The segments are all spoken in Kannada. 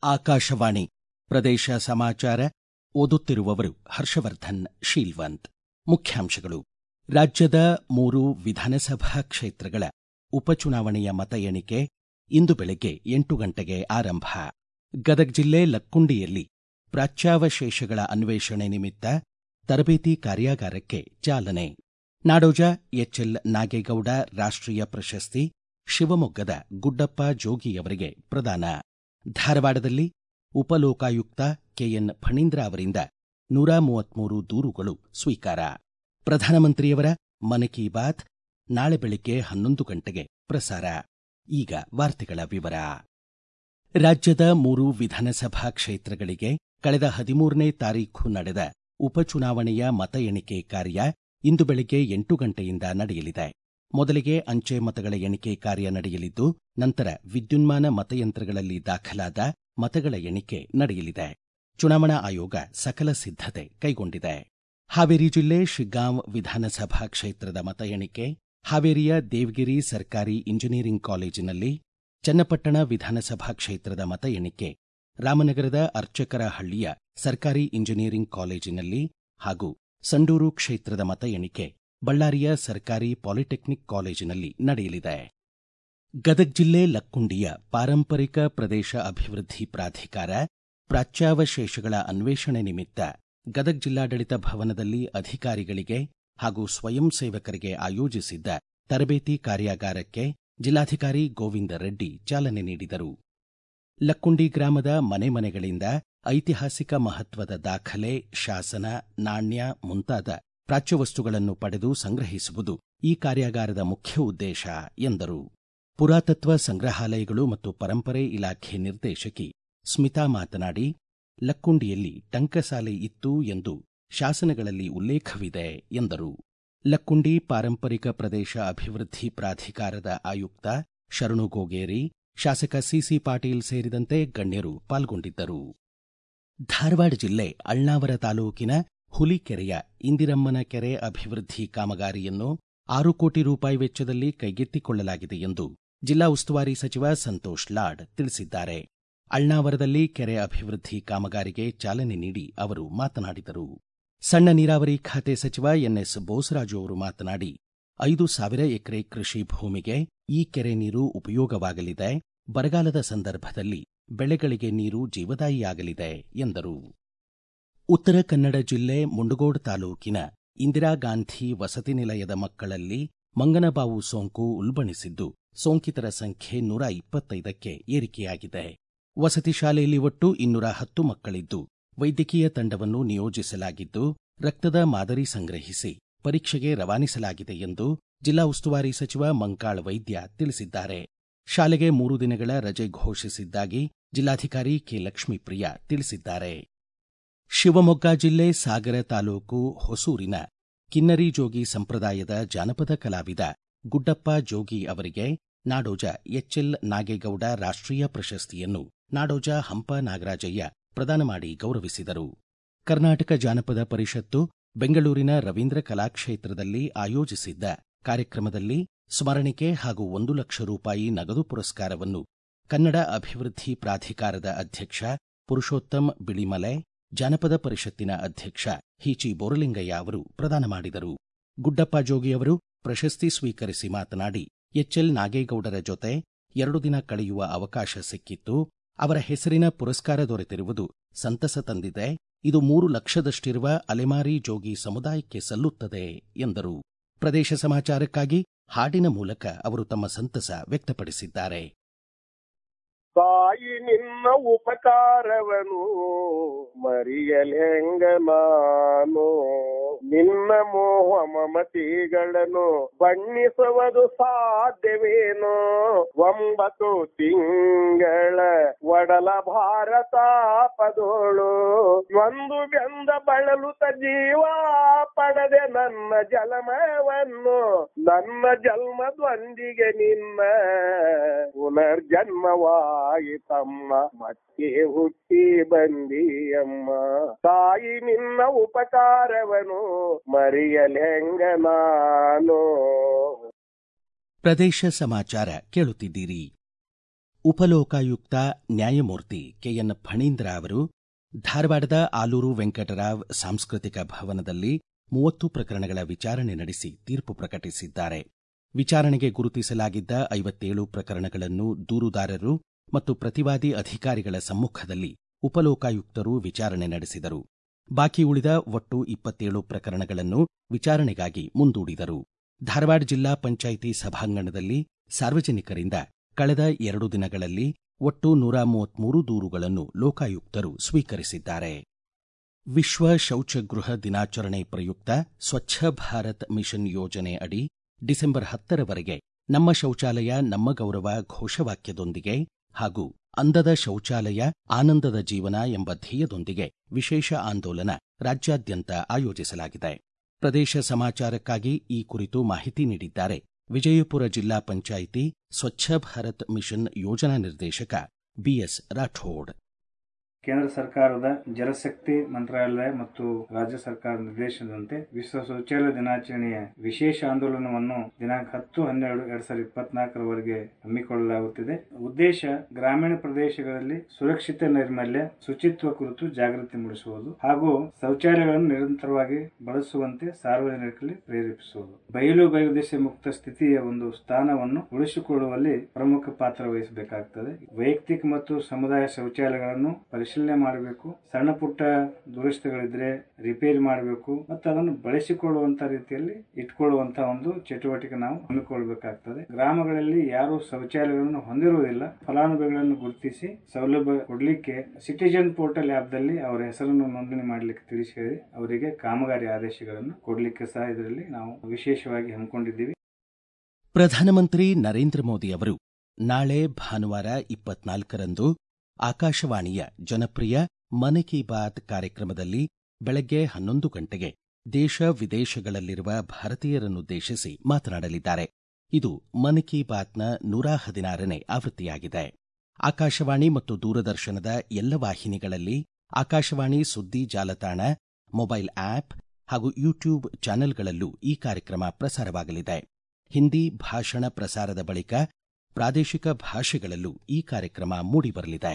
ಆಕಾಶವಾಣಿ ಪ್ರದೇಶ ಸಮಾಚಾರ ಓದುತ್ತಿರುವವರು ಹರ್ಷವರ್ಧನ್ ಶೀಲ್ವಂತ್. ಮುಖ್ಯಾಂಶಗಳು. ರಾಜ್ಯದ 3 ವಿಧಾನಸಭಾ ಕ್ಷೇತ್ರಗಳ ಉಪಚುನಾವಣೆಯ ಮತ ಎಣಿಕೆ ಇಂದು ಬೆಳಗ್ಗೆ 8 ಗಂಟೆಗೆ ಆರಂಭ. ಗದಗ ಜಿಲ್ಲೆ ಲಕ್ಕುಂಡಿಯಲ್ಲಿ ಪ್ರಾಚ್ಯಾವಶೇಷಗಳ ಅನ್ವೇಷಣೆ ನಿಮಿತ್ತ ತರಬೇತಿ ಕಾರ್ಯಾಗಾರಕ್ಕೆ ಚಾಲನೆ. ನಾಡೋಜ ಎಚ್ಎಲ್ ನಾಗೇಗೌಡ ರಾಷ್ಟ್ರೀಯ ಪ್ರಶಸ್ತಿ ಶಿವಮೊಗ್ಗದ ಗುಡ್ಡಪ್ಪ ಜೋಗಿಯವರಿಗೆ ಪ್ರದಾನ. ಧಾರವಾಡದಲ್ಲಿ ಉಪಲೋಕಾಯುಕ್ತ ಕೆಎನ್ ಫಣೀಂದ್ರ ಅವರಿಂದ 133 ದೂರುಗಳು ಸ್ವೀಕಾರ. ಪ್ರಧಾನಮಂತ್ರಿಯವರ ಮನ್ ಕಿ ಬಾತ್ ನಾಳೆ ಬೆಳಿಗ್ಗೆ 11 ಗಂಟೆಗೆ ಪ್ರಸಾರ. ಈಗ ವಾರ್ತೆಗಳ ವಿವರ. ರಾಜ್ಯದ 3 ವಿಧಾನಸಭಾ ಕ್ಷೇತ್ರಗಳಿಗೆ ಕಳೆದ 13ನೇ ತಾರೀಖು ನಡೆದ ಉಪಚುನಾವಣೆಯ ಮತ ಎಣಿಕೆ ಕಾರ್ಯ ಇಂದು ಬೆಳಗ್ಗೆ 8 ಗಂಟೆಯಿಂದ ನಡೆಯಲಿದೆ. ಮೊದಲಿಗೆ ಅಂಚೆ ಮತಗಳ ಎಣಿಕೆ ಕಾರ್ಯ ನಡೆಯಲಿದ್ದು, ನಂತರ ವಿದ್ಯುನ್ಮಾನ ಮತಯಂತ್ರಗಳಲ್ಲಿ ದಾಖಲಾದ ಮತಗಳ ಎಣಿಕೆ ನಡೆಯಲಿದೆ. ಚುನಾವಣಾ ಆಯೋಗ ಸಕಲ ಸಿದ್ಧತೆ ಕೈಗೊಂಡಿದೆ. ಹಾವೇರಿ ಜಿಲ್ಲೆ ಶಿಗ್ಗಾಂವ್ ವಿಧಾನಸಭಾ ಕ್ಷೇತ್ರದ ಮತ ಎಣಿಕೆ, ಹಾವೇರಿಯ ದೇವಗಿರಿ ಸರ್ಕಾರಿ ಇಂಜಿನಿಯರಿಂಗ್ ಕಾಲೇಜಿನಲ್ಲಿ, ಚನ್ನಪಟ್ಟಣ ವಿಧಾನಸಭಾ ಕ್ಷೇತ್ರದ ಮತ ಎಣಿಕೆ ರಾಮನಗರದ ಅರ್ಚಕರಹಳ್ಳಿಯ ಸರ್ಕಾರಿ ಇಂಜಿನಿಯರಿಂಗ್ ಕಾಲೇಜಿನಲ್ಲಿ ಹಾಗೂ ಸಂಡೂರು ಕ್ಷೇತ್ರದ ಮತ ಎಣಿಕೆ ಬಳ್ಳಾರಿಯ ಸರ್ಕಾರಿ ಪಾಲಿಟೆಕ್ನಿಕ್ ಕಾಲೇಜಿನಲ್ಲಿ ನಡೆಯಲಿದೆ. ಗದಗ ಜಿಲ್ಲೆ ಲಕ್ಕುಂಡಿಯ ಪಾರಂಪರಿಕ ಪ್ರದೇಶ ಅಭಿವೃದ್ಧಿ ಪ್ರಾಧಿಕಾರ ಪ್ರಾಚ್ಯಾವಶೇಷಗಳ ಅನ್ವೇಷಣೆ ನಿಮಿತ್ತ ಗದಗ ಜಿಲ್ಲಾಡಳಿತ ಭವನದಲ್ಲಿ ಅಧಿಕಾರಿಗಳಿಗೆ ಹಾಗೂ ಸ್ವಯಂ ಸೇವಕರಿಗೆ ಆಯೋಜಿಸಿದ್ದ ತರಬೇತಿ ಕಾರ್ಯಾಗಾರಕ್ಕೆ ಜಿಲ್ಲಾಧಿಕಾರಿ ಗೋವಿಂದ ರೆಡ್ಡಿ ಚಾಲನೆ ನೀಡಿದರು. ಲಕ್ಕುಂಡಿ ಗ್ರಾಮದ ಮನೆಗಳಿಂದ ಐತಿಹಾಸಿಕ ಮಹತ್ವದ ದಾಖಲೆ, ಶಾಸನ, ನಾಣ್ಯ ಮುಂತಾದ ಪ್ರಾಚ್ಯವಸ್ತುಗಳನ್ನು ಪಡೆದು ಸಂಗ್ರಹಿಸುವುದು ಈ ಕಾರ್ಯಾಗಾರದ ಮುಖ್ಯ ಉದ್ದೇಶ ಎಂದರು. ಪುರಾತತ್ವ ಸಂಗ್ರಹಾಲಯಗಳು ಮತ್ತು ಪರಂಪರೆ ಇಲಾಖೆ ನಿರ್ದೇಶಕಿ ಸ್ಮಿತಾ ಮಾತನಾಡಿ, ಲಕ್ಕುಂಡಿಯಲ್ಲಿ ಟಂಕಸಾಲೆ ಇತ್ತು ಎಂದು ಶಾಸನಗಳಲ್ಲಿ ಉಲ್ಲೇಖವಿದೆ ಎಂದರು. ಲಕ್ಕುಂಡಿ ಪಾರಂಪರಿಕ ಪ್ರದೇಶ ಅಭಿವೃದ್ಧಿ ಪ್ರಾಧಿಕಾರದ ಆಯುಕ್ತ ಶರಣು ಗೋಗೇರಿ, ಶಾಸಕ ಸಿಸಿ ಪಾಟೀಲ್ ಸೇರಿದಂತೆ ಗಣ್ಯರು ಪಾಲ್ಗೊಂಡಿದ್ದರು. ಧಾರವಾಡ ಜಿಲ್ಲೆ ಅಳ್ನಾವರ ತಾಲೂಕಿನ ಹುಲಿಕೆರೆಯ ಇಂದಿರಮ್ಮನ ಕೆರೆ ಅಭಿವೃದ್ಧಿ ಕಾಮಗಾರಿಯನ್ನು 6 ಕೋಟಿ ರೂಪಾಯಿ ವೆಚ್ಚದಲ್ಲಿ ಕೈಗೆತ್ತಿಕೊಳ್ಳಲಾಗಿದೆ ಎಂದು ಜಿಲ್ಲಾ ಉಸ್ತುವಾರಿ ಸಚಿವ ಸಂತೋಷ್ ಲಾಡ್ ತಿಳಿಸಿದ್ದಾರೆ. ಅಳ್ನಾವರದಲ್ಲಿ ಕೆರೆ ಅಭಿವೃದ್ಧಿ ಕಾಮಗಾರಿಗೆ ಚಾಲನೆ ನೀಡಿ ಅವರು ಮಾತನಾಡಿದರು. ಸಣ್ಣ ನೀರಾವರಿ ಖಾತೆ ಸಚಿವ ಎನ್ಎಸ್ ಬೋಸರಾಜು ಅವರು ಮಾತನಾಡಿ, 5,000 ಎಕರೆ ಕೃಷಿ ಭೂಮಿಗೆ ಈ ಕೆರೆ ನೀರು ಉಪಯೋಗವಾಗಲಿದೆ. ಬರಗಾಲದ ಸಂದರ್ಭದಲ್ಲಿ ಬೆಳೆಗಳಿಗೆ ನೀರು ಜೀವದಾಯಿಯಾಗಲಿದೆ ಎಂದರು. ಉತ್ತರ ಕನ್ನಡ ಜಿಲ್ಲೆ ಮುಂಡಗೋಡ ತಾಲೂಕಿನ ಇಂದಿರಾಗಾಂಧಿ ವಸತಿ ನಿಲಯದ ಮಕ್ಕಳಲ್ಲಿ ಮಂಗನಬಾವು ಸೋಂಕು ಉಲ್ಬಣಿಸಿದ್ದು, ಸೋಂಕಿತರ ಸಂಖ್ಯೆ 125ಕ್ಕೆ ಏರಿಕೆಯಾಗಿದೆ. ವಸತಿ ಶಾಲೆಯಲ್ಲಿ ಒಟ್ಟು 210 ಮಕ್ಕಳಿದ್ದು, ವೈದ್ಯಕೀಯ ತಂಡವನ್ನು ನಿಯೋಜಿಸಲಾಗಿದ್ದು, ರಕ್ತದ ಮಾದರಿ ಸಂಗ್ರಹಿಸಿ ಪರೀಕ್ಷೆಗೆ ರವಾನಿಸಲಾಗಿದೆ ಎಂದು ಜಿಲ್ಲಾ ಉಸ್ತುವಾರಿ ಸಚಿವ ಮಂಕಾಳ ವೈದ್ಯ ತಿಳಿಸಿದ್ದಾರೆ. ಶಾಲೆಗೆ 3 ದಿನಗಳ ರಜೆ ಘೋಷಿಸಿದ್ದಾಗಿ ಜಿಲ್ಲಾಧಿಕಾರಿ ಕೆ ಲಕ್ಷ್ಮೀಪ್ರಿಯ ತಿಳಿಸಿದ್ದಾರೆ. ಶಿವಮೊಗ್ಗ ಜಿಲ್ಲೆ ಸಾಗರ ತಾಲೂಕು ಹೊಸೂರಿನ ಕಿನ್ನರಿ ಜೋಗಿ ಸಂಪ್ರದಾಯದ ಜಾನಪದ ಕಲಾವಿದ ಗುಡ್ಡಪ್ಪ ಜೋಗಿ ಅವರಿಗೆ ನಾಡೋಜ ಎಚ್ಎಲ್ ನಾಗೇಗೌಡ ರಾಷ್ಟ್ರೀಯ ಪ್ರಶಸ್ತಿಯನ್ನು ನಾಡೋಜ ಹಂಪ ನಾಗರಾಜಯ್ಯ ಪ್ರದಾನ ಮಾಡಿ ಗೌರವಿಸಿದರು. ಕರ್ನಾಟಕ ಜಾನಪದ ಪರಿಷತ್ತು ಬೆಂಗಳೂರಿನ ರವೀಂದ್ರ ಕಲಾಕ್ಷೇತ್ರದಲ್ಲಿ ಆಯೋಜಿಸಿದ್ದ ಕಾರ್ಯಕ್ರಮದಲ್ಲಿ ಸ್ಮರಣಿಕೆ ಹಾಗೂ 1 ಲಕ್ಷ ರೂಪಾಯಿ ನಗದು ಪುರಸ್ಕಾರವನ್ನು ಕನ್ನಡ ಅಭಿವೃದ್ಧಿ ಪ್ರಾಧಿಕಾರದ ಅಧ್ಯಕ್ಷ ಪುರುಷೋತ್ತಮ್ ಬಿಳಿಮಲೆ, ಜಾನಪದ ಪರಿಷತ್ತಿನ ಅಧ್ಯಕ್ಷ ಹೀಚಿ ಬೋರಲಿಂಗಯ್ಯ ಅವರು ಪ್ರದಾನ ಮಾಡಿದರು. ಗುಡ್ಡಪ್ಪ ಜೋಗಿಯವರು ಪ್ರಶಸ್ತಿ ಸ್ವೀಕರಿಸಿ ಮಾತನಾಡಿ, ಎಚ್ಎಲ್ ನಾಗೇಗೌಡರ ಜೊತೆ 2 ದಿನ ಕಳೆಯುವ ಅವಕಾಶ ಸಿಕ್ಕಿತ್ತು. ಅವರ ಹೆಸರಿನ ಪುರಸ್ಕಾರ ದೊರೆತಿರುವುದು ಸಂತಸ ತಂದಿದೆ. ಇದು 3 ಲಕ್ಷದಷ್ಟಿರುವ ಅಲೆಮಾರಿ ಜೋಗಿ ಸಮುದಾಯಕ್ಕೆ ಸಲ್ಲುತ್ತದೆ ಎಂದರು. ಪ್ರದೇಶ ಸಮಾಚಾರಕ್ಕಾಗಿ ಹಾಡಿನ ಮೂಲಕ ಅವರು ತಮ್ಮ ಸಂತಸ ವ್ಯಕ್ತಪಡಿಸಿದ್ದಾರೆ. ತಾಯಿ ನಿನ್ನ ಉಪಕಾರವನು ಮರೆಯಲೆಂಗ ನಾನು, ನಿನ್ನ ಮೋಹ ಮಮತೆಗಳನ್ನು ಬಣ್ಣಿಸುವುದು ಸಾಧ್ಯವೇನೋ. 9 ತಿಂಗಳ ಒಡಲ ಭಾರತ ಪದೋಳು ಒಂದು ಬೆಂದ ಬಳಲುತ್ತ ಜೀವ ಪಡೆದೆ ನನ್ನ ಜಲಮವನ್ನು. ನನ್ನ ಜನ್ಮದೊಂದಿಗೆ ನಿನ್ನ ಪುನರ್ಜನ್ಮವಾಯಿತಮ್ಮ, ಮತ್ತೆ ಹುಟ್ಟಿ ಬಂದಿಯಮ್ಮ. ತಾಯಿ ನಿನ್ನ ಉಪಕಾರವನು ಮರೆಯಲೆಂಗ ನಾನು. ಪ್ರದೇಶ ಸಮಾಚಾರ ಕೇಳುತ್ತಿದ್ದೀರಿ. ಉಪಲೋಕಾಯುಕ್ತ ನ್ಯಾಯಮೂರ್ತಿ ಕೆಎನ್ ಫಣೀಂದ್ರ ಅವರು ಧಾರವಾಡದ ಆಲೂರು ವೆಂಕಟರಾವ್ ಸಾಂಸ್ಕೃತಿಕ ಭವನದಲ್ಲಿ 30 ಪ್ರಕರಣಗಳ ವಿಚಾರಣೆ ನಡೆಸಿ ತೀರ್ಪು ಪ್ರಕಟಿಸಿದ್ದಾರೆ. ವಿಚಾರಣೆಗೆ ಗುರುತಿಸಲಾಗಿದ್ದ 57 ಪ್ರಕರಣಗಳನ್ನು ದೂರುದಾರರು ಮತ್ತು ಪ್ರತಿವಾದಿ ಅಧಿಕಾರಿಗಳ ಸಮ್ಮುಖದಲ್ಲಿ ಉಪಲೋಕಾಯುಕ್ತರು ವಿಚಾರಣೆ ನಡೆಸಿದರು. ಬಾಕಿ ಉಳಿದ ಒಟ್ಟು 27 ಪ್ರಕರಣಗಳನ್ನು ವಿಚಾರಣೆಗಾಗಿ ಮುಂದೂಡಿದರು. ಧಾರವಾಡ ಜಿಲ್ಲಾ ಪಂಚಾಯಿತಿ ಸಭಾಂಗಣದಲ್ಲಿ ಸಾರ್ವಜನಿಕರಿಂದ ಕಳೆದ 2 ದಿನಗಳಲ್ಲಿ ಒಟ್ಟು 133 ದೂರುಗಳನ್ನು ಲೋಕಾಯುಕ್ತರು ಸ್ವೀಕರಿಸಿದ್ದಾರೆ. ವಿಶ್ವ ಶೌಚಗೃಹ ದಿನಾಚರಣೆ ಪ್ರಯುಕ್ತ ಸ್ವಚ್ಛ ಭಾರತ್ ಮಿಷನ್ ಯೋಜನೆ ಅಡಿ ಡಿಸೆಂಬರ್ 10ರವರೆಗೆ ನಮ್ಮ ಶೌಚಾಲಯ ನಮ್ಮ ಗೌರವ ಘೋಷವಾಕ್ಯದೊಂದಿಗೆ ಹಾಗೂ ಅಂದದ ಶೌಚಾಲಯ ಆನಂದದ ಜೀವನ ಎಂಬ ಧ್ಯೇಯದೊಂದಿಗೆ ವಿಶೇಷ ಆಂದೋಲನ ರಾಜ್ಯಾದ್ಯಂತ ಆಯೋಜಿಸಲಾಗಿದೆ. ಪ್ರದೇಶ ಸಮಾಚಾರಕ್ಕಾಗಿ ಈ ಕುರಿತು ಮಾಹಿತಿ ನೀಡಿದ್ದಾರೆ ವಿಜಯಪುರ ಜಿಲ್ಲಾ ಪಂಚಾಯಿತಿ ಸ್ವಚ್ಛ ಭಾರತ್ ಮಿಷನ್ ಯೋಜನಾ ನಿರ್ದೇಶಕ ಬಿಎಸ್ ರಾಠೋಡ್. ಕೇಂದ್ರ ಸರ್ಕಾರದ ಜಲಶಕ್ತಿ ಮಂತ್ರಾಲಯ ಮತ್ತು ರಾಜ್ಯ ಸರ್ಕಾರ ನಿರ್ದೇಶನದಂತೆ ವಿಶ್ವ ಶೌಚಾಲಯ ದಿನಾಚರಣೆಯ ವಿಶೇಷ ಆಂದೋಲನವನ್ನು ದಿನಾಂಕ 10-12-2024 ಹಮ್ಮಿಕೊಳ್ಳಲಾಗುತ್ತಿದೆ. ಉದ್ದೇಶ ಗ್ರಾಮೀಣ ಪ್ರದೇಶಗಳಲ್ಲಿ ಸುರಕ್ಷಿತ ನೈರ್ಮಲ್ಯ, ಶುಚಿತ್ವ ಕುರಿತು ಜಾಗೃತಿ ಮೂಡಿಸುವುದು ಹಾಗೂ ಶೌಚಾಲಯಗಳನ್ನು ನಿರಂತರವಾಗಿ ಬಳಸುವಂತೆ ಸಾರ್ವಜನಿಕರಲ್ಲಿ ಪ್ರೇರೇಪಿಸುವುದು. ಬಯಲು ಬಹಿರ್ದೆಸೆ ಮುಕ್ತ ಸ್ಥಿತಿಯ ಒಂದು ಸ್ಥಾನವನ್ನು ಉಳಿಸಿಕೊಳ್ಳುವಲ್ಲಿ ಪ್ರಮುಖ ಪಾತ್ರ ವಹಿಸಬೇಕಾಗುತ್ತದೆ. ವೈಯಕ್ತಿಕ ಮತ್ತು ಸಮುದಾಯ ಶೌಚಾಲಯಗಳನ್ನು ಪರಿಶೀಲನೆ ಮಾಡಬೇಕು. ಸಣ್ಣ ಪುಟ್ಟ ದುರಸ್ತಿಗಳಿದ್ರೆ ರಿಪೇರಿ ಮಾಡಬೇಕು ಮತ್ತು ಅದನ್ನು ಬಳಸಿಕೊಳ್ಳುವಂತ ರೀತಿಯಲ್ಲಿ ಇಟ್ಕೊಳ್ಳುವಂತ ಒಂದು ಚಟುವಟಿಕೆ ನಾವು ಹಮ್ಮಿಕೊಳ್ಳಬೇಕಾಗ್ತದೆ. ಗ್ರಾಮಗಳಲ್ಲಿ ಯಾರು ಶೌಚಾಲಯಗಳನ್ನು ಹೊಂದಿರುವುದಿಲ್ಲ ಫಲಾನುಭವಿಗಳನ್ನು ಗುರುತಿಸಿ ಸೌಲಭ್ಯ ಕೊಡಲಿಕ್ಕೆ ಸಿಟಿಜನ್ ಪೋರ್ಟಲ್ ಆ್ಯಪ್ದಲ್ಲಿ ಅವರ ಹೆಸರನ್ನು ನೋಂದಣಿ ಮಾಡಲಿಕ್ಕೆ ತಿಳಿಸಿ ಅವರಿಗೆ ಕಾಮಗಾರಿ ಆದೇಶಗಳನ್ನು ಕೊಡಲಿಕ್ಕೆ ಸಹ ಇದರಲ್ಲಿ ನಾವು ವಿಶೇಷವಾಗಿ ಹಮ್ಮಿಕೊಂಡಿದ್ದೀವಿ. ಪ್ರಧಾನಮಂತ್ರಿ ನರೇಂದ್ರ ಮೋದಿ ಅವರು ನಾಳೆ ಭಾನುವಾರ 24ರಂದು ಆಕಾಶವಾಣಿಯ ಜನಪ್ರಿಯ ಮನ್ ಕಿ ಬಾತ್ ಕಾರ್ಯಕ್ರಮದಲ್ಲಿ ಬೆಳಗ್ಗೆ 11 ಗಂಟೆಗೆ ದೇಶ ವಿದೇಶಗಳಲ್ಲಿರುವ ಭಾರತೀಯರನ್ನುದ್ದೇಶಿಸಿ ಮಾತನಾಡಲಿದ್ದಾರೆ. ಇದು ಮನ್ ಕಿ ಬಾತ್ನ 116ನೇ ಆವೃತ್ತಿಯಾಗಿದೆ. ಆಕಾಶವಾಣಿ ಮತ್ತು ದೂರದರ್ಶನದ ಎಲ್ಲ ವಾಹಿನಿಗಳಲ್ಲಿ, ಆಕಾಶವಾಣಿ ಸುದ್ದಿ ಜಾಲತಾಣ, ಮೊಬೈಲ್ ಆಪ್ ಹಾಗೂ ಯೂಟ್ಯೂಬ್ ಚಾನೆಲ್ಗಳಲ್ಲೂ ಈ ಕಾರ್ಯಕ್ರಮ ಪ್ರಸಾರವಾಗಲಿದೆ. ಹಿಂದಿ ಭಾಷಣ ಪ್ರಸಾರದ ಬಳಿಕ ಪ್ರಾದೇಶಿಕ ಭಾಷೆಗಳಲ್ಲೂ ಈ ಕಾರ್ಯಕ್ರಮ ಮೂಡಿಬರಲಿದೆ.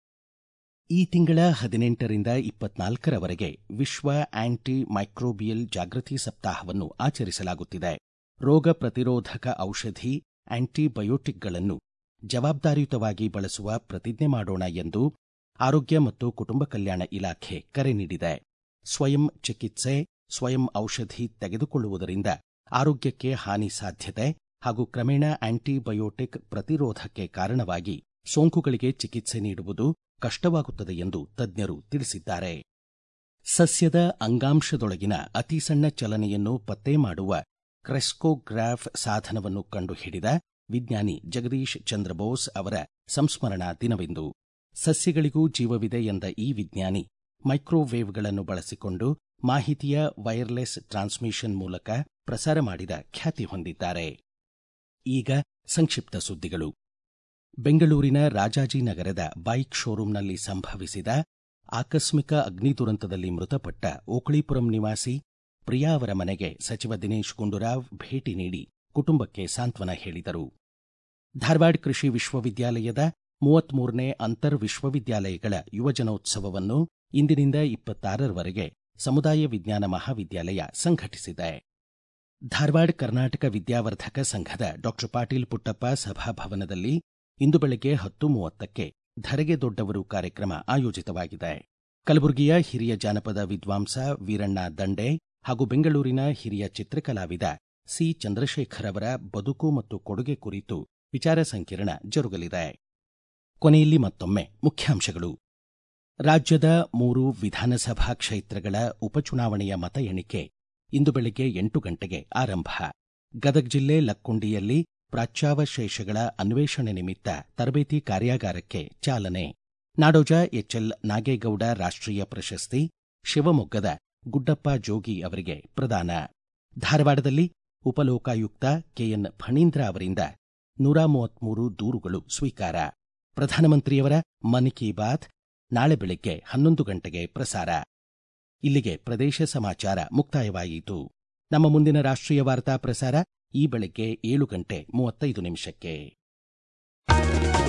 ಈ ತಿಂಗಳ 18ರಿಂದ 24ರವರೆಗೆ ವಿಶ್ವ ಆಂಟಿ ಮೈಕ್ರೋಬಿಯಲ್ ಜಾಗೃತಿ ಸಪ್ತಾಹವನ್ನು ಆಚರಿಸಲಾಗುತ್ತಿದೆ. ರೋಗ ಪ್ರತಿರೋಧಕ ಔಷಧಿ ಆಂಟಿಬಯೋಟಿಕ್ಗಳನ್ನು ಜವಾಬ್ದಾರಿಯುತವಾಗಿ ಬಳಸುವ ಪ್ರತಿಜ್ಞೆ ಮಾಡೋಣ ಎಂದು ಆರೋಗ್ಯ ಮತ್ತು ಕುಟುಂಬ ಕಲ್ಯಾಣ ಇಲಾಖೆ ಕರೆ ನೀಡಿದೆ. ಸ್ವಯಂ ಚಿಕಿತ್ಸೆ, ಸ್ವಯಂ ಔಷಧಿ ತೆಗೆದುಕೊಳ್ಳುವುದರಿಂದ ಆರೋಗ್ಯಕ್ಕೆ ಹಾನಿ ಸಾಧ್ಯತೆ ಹಾಗೂ ಕ್ರಮೇಣ ಆಂಟಿಬಯೋಟಿಕ್ ಪ್ರತಿರೋಧಕ್ಕೆ ಕಾರಣವಾಗಿ ಸೋಂಕುಗಳಿಗೆ ಚಿಕಿತ್ಸೆ ನೀಡುವುದು ಕಷ್ಟವಾಗುತ್ತದೆ ಎಂದು ತಜ್ಞರು ತಿಳಿಸಿದ್ದಾರೆ. ಸಸ್ಯದ ಅಂಗಾಂಶದೊಳಗಿನ ಅತಿ ಸಣ್ಣ ಚಲನೆಯನ್ನು ಪತ್ತೆ ಮಾಡುವ ಕ್ರೆಸ್ಕೋಗ್ರಾಫ್ ಸಾಧನವನ್ನು ಕಂಡುಹಿಡಿದ ವಿಜ್ಞಾನಿ ಜಗದೀಶ್ ಚಂದ್ರ ಬೋಸ್ ಅವರ ಸಂಸ್ಮರಣಾ ದಿನವಿಂದು. ಸಸ್ಯಗಳಿಗೂ ಜೀವವಿದೆ ಎಂದ ಈ ವಿಜ್ಞಾನಿ ಮೈಕ್ರೋವೇವ್ಗಳನ್ನು ಬಳಸಿಕೊಂಡು ಮಾಹಿತಿಯ ವೈರ್ಲೆಸ್ ಟ್ರಾನ್ಸ್ಮಿಷನ್ ಮೂಲಕ ಪ್ರಸಾರ ಮಾಡಿದ ಖ್ಯಾತಿ ಹೊಂದಿದ್ದಾರೆ. ಈಗ ಸಂಕ್ಷಿಪ್ತ ಸುದ್ದಿಗಳು. ಬೆಂಗಳೂರಿನ ರಾಜಾಜಿನಗರದ ಬೈಕ್ ಶೋರೂಂನಲ್ಲಿ ಸಂಭವಿಸಿದ ಆಕಸ್ಮಿಕ ಅಗ್ನಿ ದುರಂತದಲ್ಲಿ ಮೃತಪಟ್ಟ ಓಕಳೀಪುರಂ ನಿವಾಸಿ ಪ್ರಿಯಾ ಅವರ ಮನೆಗೆ ಸಚಿವ ದಿನೇಶ್ ಗುಂಡೂರಾವ್ ಭೇಟಿ ನೀಡಿ ಕುಟುಂಬಕ್ಕೆ ಸಾಂತ್ವನ ಹೇಳಿದರು. ಧಾರವಾಡ ಕೃಷಿ ವಿಶ್ವವಿದ್ಯಾಲಯದ 33ನೇ ಅಂತರ್ ವಿಶ್ವವಿದ್ಯಾಲಯಗಳ ಯುವಜನೋತ್ಸವವನ್ನು ಇಂದಿನಿಂದ 26ರವರೆಗೆ ಸಮುದಾಯ ವಿಜ್ಞಾನ ಮಹಾವಿದ್ಯಾಲಯ ಸಂಘಟಿಸಿದೆ. ಧಾರವಾಡ ಕರ್ನಾಟಕ ವಿದ್ಯಾವರ್ಧಕ ಸಂಘದ ಡಾ ಪಾಟೀಲ್ ಪುಟ್ಟಪ್ಪ ಸಭಾಭವನದಲ್ಲಿ ಇಂದು ಬೆಳಗ್ಗೆ 10:30ಕ್ಕೆ ಧರೆಗೆ ದೊಡ್ಡವರು ಕಾರ್ಯಕ್ರಮ ಆಯೋಜಿತವಾಗಿದೆ. ಕಲಬುರಗಿಯ ಹಿರಿಯ ಜಾನಪದ ವಿದ್ವಾಂಸ ವೀರಣ್ಣ ದಂಡೆ ಹಾಗೂ ಬೆಂಗಳೂರಿನ ಹಿರಿಯ ಚಿತ್ರಕಲಾವಿದ ಸಿ ಚಂದ್ರಶೇಖರ್ ಅವರ ಬದುಕು ಮತ್ತು ಕೊಡುಗೆ ಕುರಿತು ವಿಚಾರ ಸಂಕಿರಣ ಜರುಗಲಿದೆ. ಕೊನೆಯಲ್ಲಿ ಮತ್ತೊಮ್ಮೆ ಮುಖ್ಯಾಂಶಗಳು. ರಾಜ್ಯದ 3 ವಿಧಾನಸಭಾ ಕ್ಷೇತ್ರಗಳ ಉಪಚುನಾವಣೆಯ ಮತ ಎಣಿಕೆ ಇಂದು ಬೆಳಗ್ಗೆ 8 ಗಂಟೆಗೆ ಆರಂಭ. ಗದಗ ಜಿಲ್ಲೆ ಲಕ್ಕುಂಡಿಯಲ್ಲಿ ಪ್ರಾಚ್ಯಾವಶೇಷಗಳ ಅನ್ವೇಷಣೆ ನಿಮಿತ್ತ ತರಬೇತಿ ಕಾರ್ಯಾಗಾರಕ್ಕೆ ಚಾಲನೆ. ನಾಡೋಜ ಎಚ್ಎಲ್ ನಾಗೇಗೌಡ ರಾಷ್ಟ್ರೀಯ ಪ್ರಶಸ್ತಿ ಶಿವಮೊಗ್ಗದ ಗುಡ್ಡಪ್ಪ ಜೋಗಿ ಅವರಿಗೆ ಪ್ರದಾನ. ಧಾರವಾಡದಲ್ಲಿ ಉಪಲೋಕಾಯುಕ್ತ ಕೆಎನ್ ಫಣೀಂದ್ರ ಅವರಿಂದ 133 ದೂರುಗಳು ಸ್ವೀಕಾರ. ಪ್ರಧಾನಮಂತ್ರಿಯವರ ಮನ್ ಕಿ ಬಾತ್ ನಾಳೆ ಬೆಳಗ್ಗೆ 11 ಗಂಟೆಗೆ ಪ್ರಸಾರ. ಇಲ್ಲಿಗೆ ಪ್ರದೇಶ ಸಮಾಚಾರ ಮುಕ್ತಾಯವಾಯಿತು. ನಮ್ಮ ಮುಂದಿನ ರಾಷ್ಟ್ರೀಯ ವಾರ್ತಾ ಪ್ರಸಾರ ಈ ಬೆಳಗ್ಗೆ 7:35 ನಿಮಿಷಕ್ಕೆ.